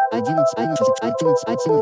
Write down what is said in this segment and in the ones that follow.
11.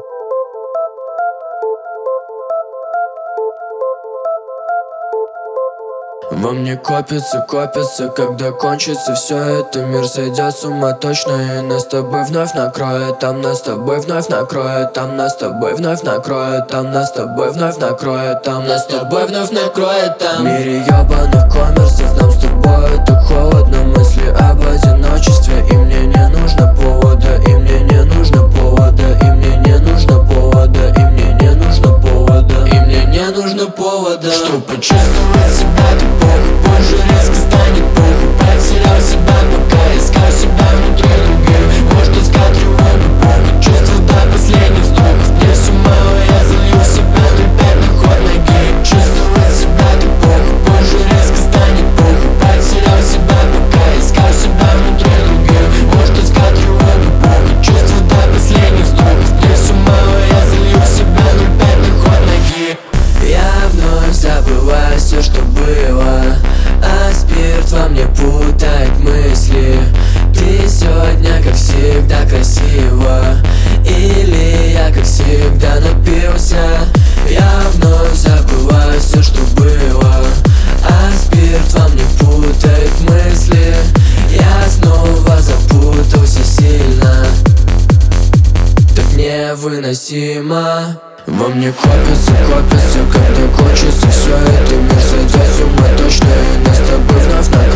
Во мне копится, когда кончится все это. Мир сойдет с ума точно, и нас с тобой вновь накроет. Там нас с тобой вновь накроет, там нас с тобой вновь накроет, там нас с тобой вновь накроет, там нас с тобой вновь накроет. Там в мире ебаных коммерсов нам с тобой так холодно. Мысли об одиночестве, и мне не нужно повода, и мне не нужно повода, и мне не нужно повода, и мне не нужно повода, и мне не нужно повода, чтобы почувствовать себя тупо. Позже резко станет плохо. Потерял себя, пока искал себя внутри других. Может искать тревогу, похуй. Чувства до последних вздохов. Мне все мало, я залью в себя 0,5 на ход ноги. Чувствовать себя так плохо. Позже резко станет плохо. Потерял себя, пока искал себя внутри других. Может искать тревогу, похуй. Чувства до последних вздохов. Мне все мало, я залью в себя 0,5 на ход ноги. Я вновь забываю все, что было, а спирт во мне путает мысли. Ты сегодня, как всегда, красиво, или я, как всегда, напился. Я вновь забываю все, что было, а спирт во мне путает мысли. Я снова запутался сильно, так невыносимо. Во мне копится, когда кончится все это. Мир сойдет с ума точно, и нас с тобой вновь накроет.